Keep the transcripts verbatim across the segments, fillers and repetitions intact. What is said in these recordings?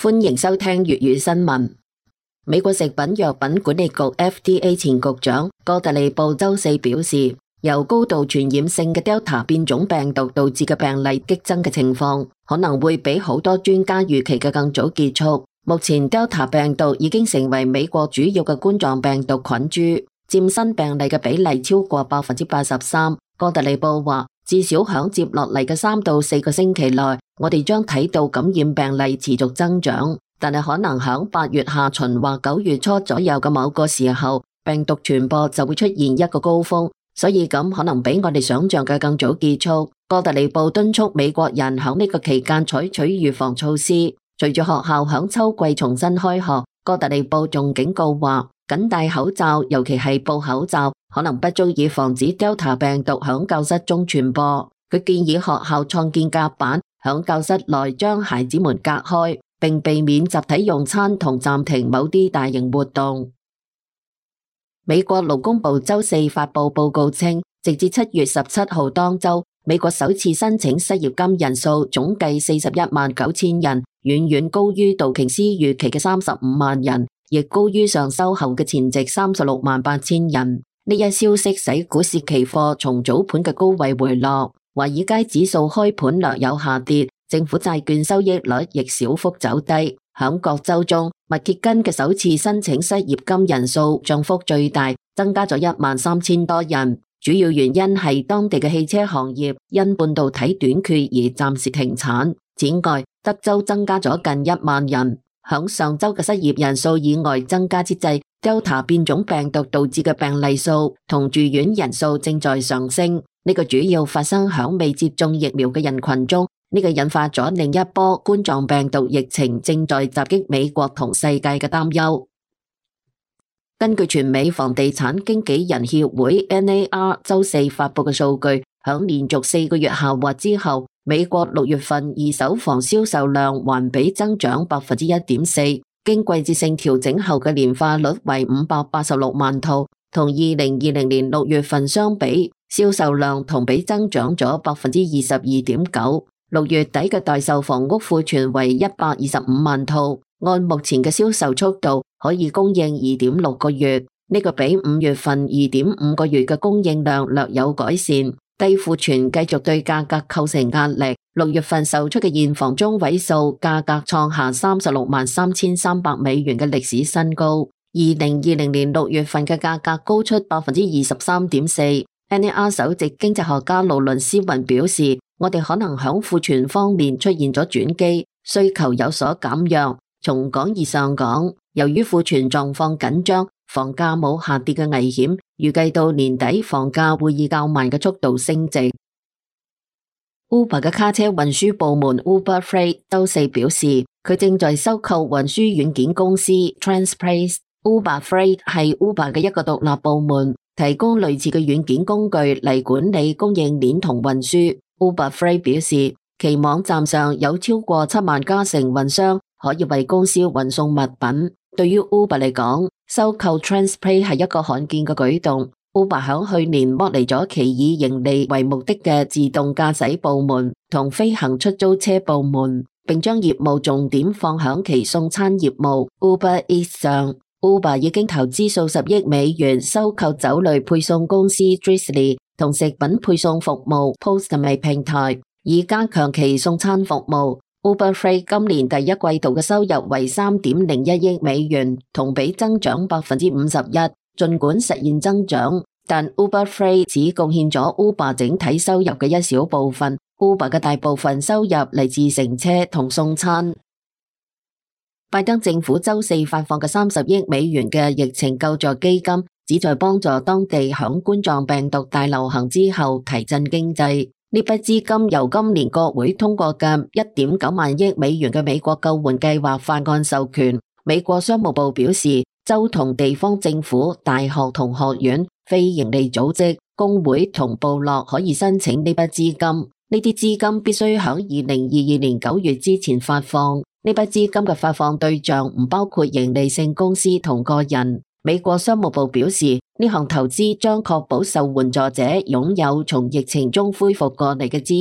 歡迎收聽粵語新聞。美國食品藥品管理局 F D A 前局長哥特利布周四表示，由高度傳染性嘅 Delta 變種病毒導致嘅病例激增嘅情況，可能會比好多專家預期嘅更早結束。目前 Delta 病毒已經成為美國主要嘅冠狀病毒菌株，佔新病例嘅比例超過百分之八十三。哥特利布話，至少響接落嚟嘅三到四個星期內，我哋將睇到感染病例持續增長，但係可能響八月下旬或九月初左右嘅某個時候，病毒傳播就會出現一個高峰，所以咁可能比我哋想象嘅更早結束。哥特利布敦促美國人響呢個期間採取預防措施。隨住學校響秋季重新開學，哥特利布仲警告話，緊戴口罩，尤其係布口罩，可能不足以防止 Delta 病毒響教室中傳播。佢建議學校創建隔板，響教室內將孩子們隔開，並避免集體用餐同暫停某啲大型活動。美國勞工部周四發布報告稱，直至七月十七號當周，美國首次申請失業金人數總計四十一萬九千人，遠遠高於道瓊斯預期嘅三十五萬人，亦高於上周後嘅前值三十六萬八千人。呢一消息使股市期貨從早盤嘅高位回落，華爾街指數開盤略有下跌，政府債券收益率亦小幅走低。響各州中，密歇根嘅首次申請失業金人數漲幅最大，增加咗一萬三千多人。主要原因係當地嘅汽車行業因半導體短缺而暫時停產。此外，德州增加咗近一萬人。響上周嘅失業人數以外增加之際，Delta 變種病毒導致嘅病例數同住院人數正在上升。呢個主要發生響未接種疫苗嘅人群中。呢個引發咗另一波冠狀病毒疫情正在襲擊美國同世界嘅擔憂。根據全美房地產經紀人協會 N A R 周四發佈嘅數據，響連續四個月下滑之後，美國六月份二手房銷售量環比增長百分之一點四，經季節性調整後嘅年化率為五百八十六萬套，同二零二零年六月份相比，銷售量同比增長咗百分之二十二點九。六月底嘅待售房屋庫存為一百二十五萬套，按目前嘅銷售速度，可以供應二點六個月，呢、這個比五月份二點五個月嘅供應量略有改善。低庫存繼續對價格構成壓力。六月份售出嘅現房中位數價格創下三十六萬三千三百美元嘅歷史新高。二零二零年六月份嘅價格高出百分之二十三點四。N A R 首席經濟學家勞倫斯雲表示，我哋可能響庫存方面出現咗轉機，需求有所減弱。從廣義上講，由於庫存狀況緊張，房價冇下跌嘅危險，預計到年底房價會以較慢嘅速度升值。Uber 嘅卡車運輸部門 Uber Freight 周四表示，佢正在收購運輸軟件公司 Transplace。Uber Freight 係 Uber 嘅一個獨立部門，提供類似嘅軟件工具嚟管理供應鏈同運輸。Uber Freight 表示，其網站上有超過七萬家承運商可以為公司運送物品。對於 Uber 嚟講，收購 Transplace 係一個罕見嘅舉動。Uber 響去年剝離咗其以盈利為目的嘅自動駕駛部門同飛行出租車部門，並將業務重點放響其送餐業務 Uber Eats 上。Uber 已經投資數十億美元收購酒類配送公司 Drizly 同食品配送服務 Postmate 平台，以加強其送餐服務。Uber Freight 今年第一季度嘅收入為三點零一億美元，同比增長百分之五十一。盡管實現增長，但 Uber Freight 只貢獻咗 Uber 整體收入嘅一小部分。Uber 嘅大部分收入嚟自乘車同送餐。拜登政府周四發放嘅三十億美元嘅疫情救助基金，旨在幫助當地響冠狀病毒大流行之後提振經濟。呢筆資金由今年國會通過嘅一點九萬億美元嘅美國救援計劃法案授權。美國商務部表示，州同地方政府、大學同學院、非營利組織、工會同部落可以申請呢筆資金。呢啲資金必須響二零二二年九月之前發放。呢筆資金嘅發放對象唔包括營利性公司同個人。美國商務部表示，呢項投資將確保受援助者擁有從疫情中恢復過嚟嘅資源，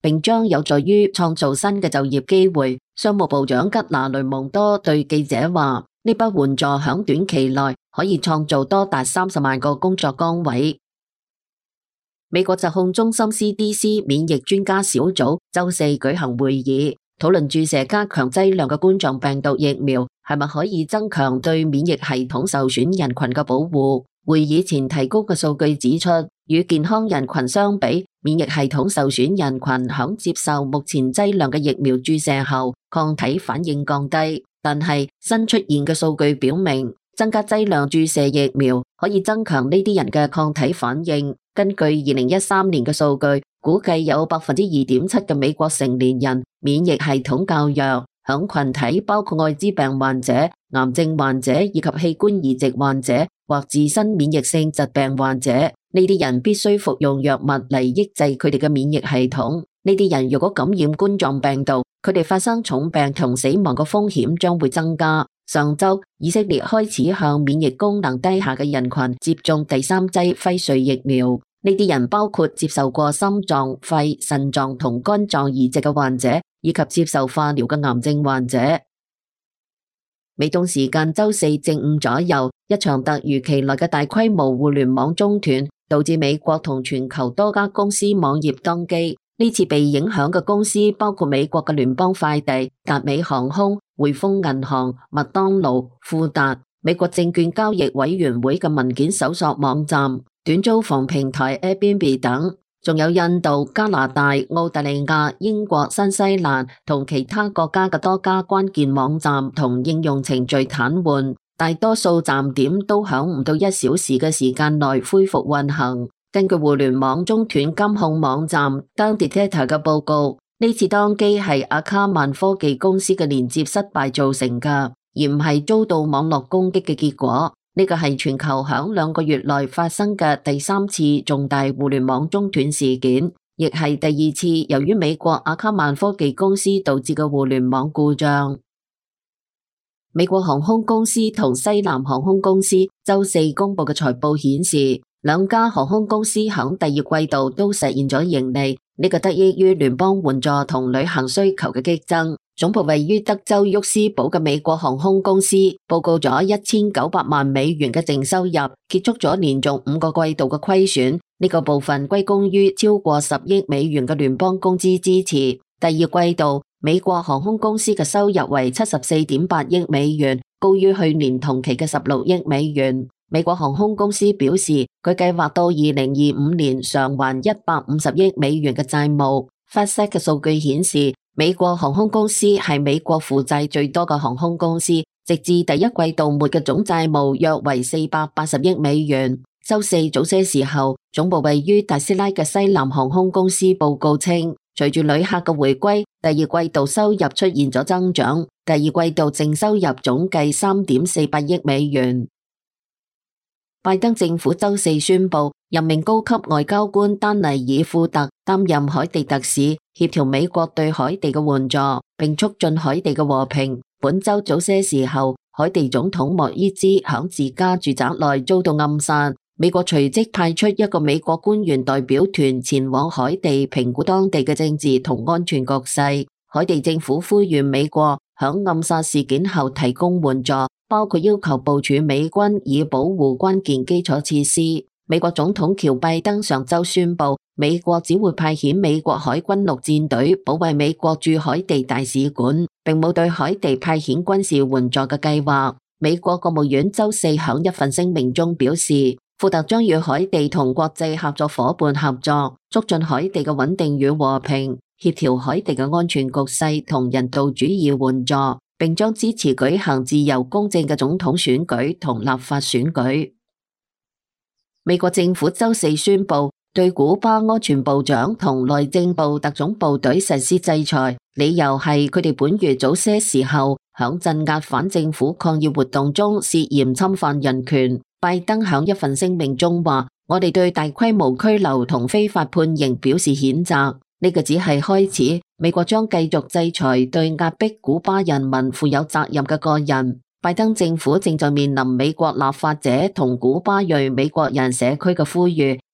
並將有助於創造新嘅就業機會。商務部長吉拿雷蒙多對記者話：呢筆援助響短期內可以創造多達三十萬個工作崗位。美國疾控中心 C D C 免疫專家小組周四舉行會議，討論注射加強劑量嘅冠狀病毒疫苗係咪可以增強對免疫系統受損人群嘅保護。會議前提供嘅數據指出，與健康人群相比，免疫系統受損人群響接受目前劑量嘅疫苗注射後，抗體反應降低。但係新出現嘅數據表明，增加劑量注射疫苗可以增強呢啲人嘅抗體反應。根據二零一三年嘅數據，估計有百分之二點七嘅美國成年人免疫系統較弱，響群體包括艾滋病患者、癌症患者以及器官移植患者或自身免疫性疾病患者。呢啲人必須服用藥物嚟抑制佢哋嘅免疫系統。呢啲人如果感染冠狀病毒，佢哋發生重病同死亡嘅風險將會增加。上周，以色列開始向免疫功能低下嘅人群接種第三劑輝瑞疫苗。呢啲人包括接受過心臟、肺、腎臟同肝臟移植嘅患者，以及接受化療嘅癌症患者。美東時間周四正午左右，一場突如其來嘅大規模互聯網中斷，導致美國同全球多家公司網頁當機。呢次被影響嘅公司包括美國嘅聯邦快遞、達美航空、匯豐銀行、麥當勞、富達、美國證券交易委員會嘅文件搜索網站、短租房平台 Airbnb 等，仲有印度、加拿大、澳大利亞、英國、新西蘭同其他國家嘅多家關鍵網站同應用程序癱瘓，大多數站點都響唔到一小時嘅時間內恢復運行。根據互聯網中斷監控網站 Down Detector 嘅報告，呢次當機係阿卡曼科技公司嘅連接失敗造成嘅，而唔係遭到網絡攻擊嘅結果。呢個係全球響兩個月內發生嘅第三次重大互聯網中斷事件，亦係第二次由於美國阿卡曼科技公司導致嘅互聯網故障。美國航空公司同西南航空公司周四公布嘅財報顯示，兩家航空公司響第二季度都實現咗盈利，呢個得益於聯邦援助同旅行需求嘅激增。總部位於德州沃斯堡嘅美國航空公司報告咗一千九百萬美元嘅淨收入，結束咗連續五個季度嘅虧損。呢個部分歸功於超過十億美元嘅聯邦工資支持。第二季度，美國航空公司嘅收入為七十四點八億美元，高於去年同期嘅十六億美元。美國航空公司表示，佢計劃到二零二五年償還一百五十億美元嘅債務。發息嘅數據顯示，美國航空公司係美國負債最多嘅航空公司，直至第一季度末嘅總債務約為四百八十億美元。周四早些時候，總部位於特斯拉嘅西南航空公司報告稱，隨住旅客嘅回歸，第二季度收入出現咗增長，第二季度淨收入總計三點四八億美元。拜登政府周四宣布任命高級外交官丹尼爾庫特擔任海地特使，協調美國對海地嘅援助，並促進海地嘅和平。本周早些時候，海地總統莫伊茲響自家住宅內遭到暗殺，美國隨即派出一個美國官員代表團前往海地評估當地嘅政治同安全局勢。海地政府呼籲美國響暗殺事件後提供援助，包括要求部署美軍以保護關鍵基礎設施。美國總統喬拜登上周宣布，美國只會派遣美國海軍陸戰隊保衛美國駐海地大使館，並冇對海地派遣軍事援助嘅計劃。美國國務院周四響一份聲明中表示，庫特將與海地同國際合作夥伴合作，促進海地嘅穩定與和平，協調海地嘅安全局勢同人道主義援助，並將支持舉行自由公正嘅總統選舉同立法選舉。美國政府周四宣布對古巴安全部長同內政部特種部隊實施制裁，理由係佢哋本月早些時候響鎮壓反政府抗議活動中涉嫌侵犯人權。拜登響一份聲明中話：我哋對大規模拘留同非法判刑表示譴責。呢個只係開始，美國將繼續制裁對壓迫古巴人民負有責任嘅個人。拜登政府正在面臨美國立法者同古巴裔美國人社區嘅呼籲，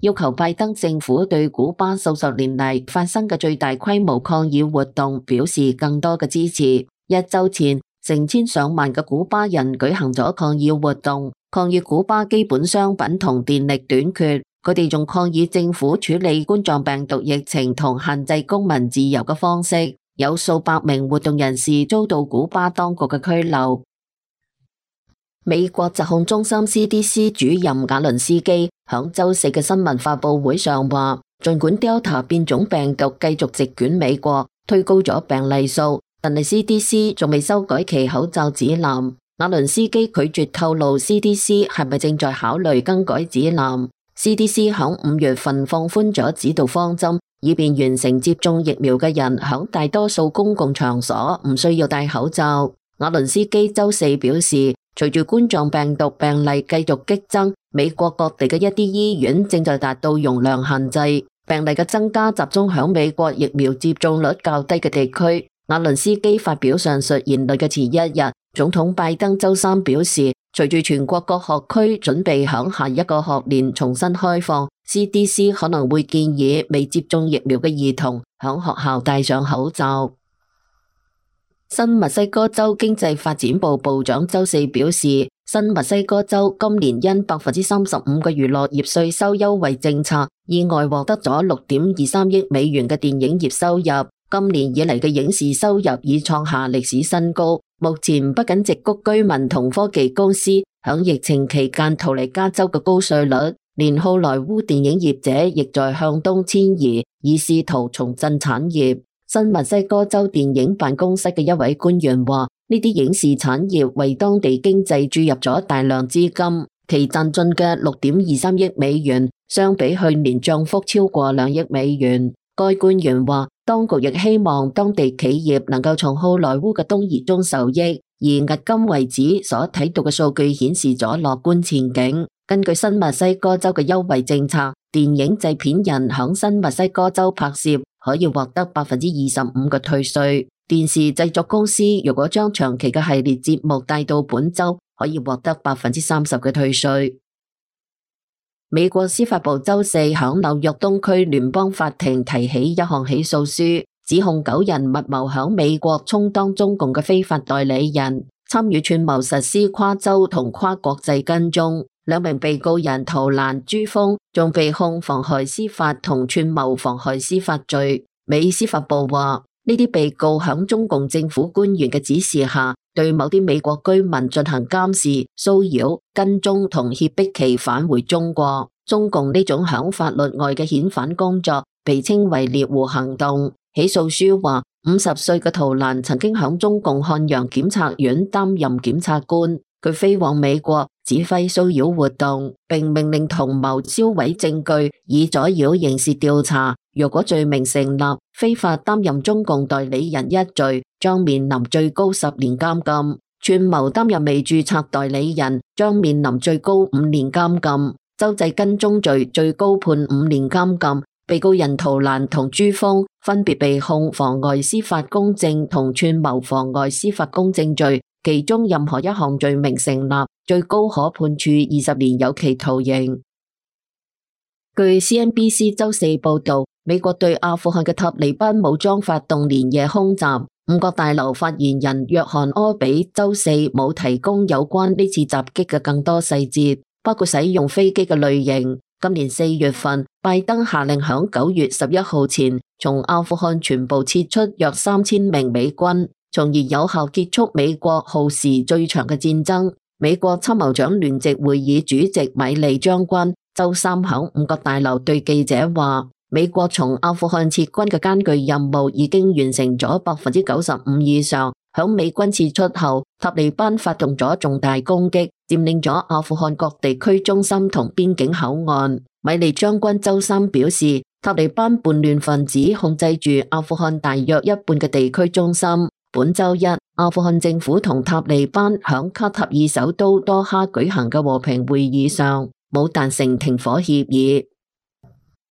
要求拜登政府對古巴數十年嚟發生嘅最大規模抗議活動表示更多嘅支持。一週前，成千上萬嘅古巴人舉行咗抗議活動，抗議古巴基本商品同電力短缺。佢哋仲抗議政府處理冠狀病毒疫情同限制公民自由嘅方式。有數百名活動人士遭到古巴當局嘅拘留。美國疾控中心 C D C 主任瓦倫斯基響週四嘅新聞發佈會上話，儘管 Delta 變種病毒繼續席捲美國，推高咗病例數，但係 C D C 仲未修改其口罩指南。瓦倫斯基拒絕透露 C D C 係咪正在考慮更改指南。C D C 響五月份放寬咗指導方針，以便完成接種疫苗嘅人響大多數公共場所唔需要戴口罩。瓦倫斯基週四表示，隨住冠狀病毒病例繼續激增，美國各地嘅一啲醫院正在達到容量限制。病例嘅增加集中響美國疫苗接種率較低嘅地區。瓦倫斯基發表上述言論嘅前一日，總統拜登週三表示，隨住全國各學區準備響下一個學年重新開放， C D C 可能會建議未接種疫苗嘅兒童響學校戴上口罩。新墨西哥州經濟發展部部長週四表示，新墨西哥州今年因百分之三十五嘅娛樂業稅收優惠政策，意外獲得咗六點二三億美元嘅電影業收入。今年以嚟嘅影視收入已創下歷史新高。目前不僅矽谷居民同科技公司響疫情期間逃離加州嘅高稅率，連好萊塢電影業者亦在向東遷移，以試圖重振產業。新墨西哥州電影辦公室嘅一位官員話，呢啲影視產業為當地經濟注入咗大量資金，其賺進嘅六點二三億美元，相比去年漲幅超過兩億美元。該官員話，當局亦希望當地企業能夠從好萊塢嘅東移中受益，而迄今為止所睇到嘅數據顯示咗樂觀前景。根據新墨西哥州嘅優惠政策，電影製片人響新墨西哥州拍攝可以獲得百分之二十五嘅退稅。電視製作公司如果將長期嘅系列節目帶到本州，可以獲得百分之三十嘅退稅。美國司法部週四響紐約東區聯邦法庭提起一項起訴書，指控九人密謀響美國充當中共嘅非法代理人，參與串謀實施跨州同跨國際跟蹤。兩名被告人陶蘭、朱峰仲被控妨害司法同串謀妨害司法罪。美司法部話，呢啲被告響中共政府官員嘅指示下，對某啲美國居民進行監視、騷擾、跟蹤同脅迫其返回中國。中共呢種響法律外嘅遣返工作被稱為獵狐行動。起訴書話，五十歲嘅陶蘭曾經響中共漢陽檢察院擔任檢察官，佢飛往美國指揮騷擾活動，並命令同謀銷毀證據，以阻擾刑事調查。若果罪名成立，非法擔任中共代理人一罪，將面臨最高十年監禁；串謀擔任未註冊代理人，將面臨最高五年監禁；州際跟蹤罪最高判五年監禁。被告人陶蘭同朱峰分別被控妨礙司法公正同串謀妨礙司法公正罪，其中任何一項罪名成立，最高可判處二十年有期徒刑。據 C N B C 週四報道，美國對阿富汗嘅塔利班武裝發動連夜空襲。五角大樓發言人約翰柯比週四冇提供有關呢次襲擊嘅更多細節，包括使用飛機嘅類型。今年四月份，拜登下令響九月十一號前從阿富汗全部撤出約三千名美軍，從而有效結束美國耗時最長嘅戰爭。美國參謀長聯席會議主席米利將軍週三響五角大樓對記者話，美國從阿富汗撤軍嘅艱巨任務已經完成咗百分之九十五以上。響美軍撤出後，塔利班發動咗重大攻擊，佔領咗阿富汗各地區中心同邊境口岸。米利將軍週三表示，塔利班叛亂分子控制住阿富汗大約一半嘅地區中心。本週一，阿富汗政府同塔利班響卡塔爾首都多哈舉行嘅和平會議上，冇達成停火協議。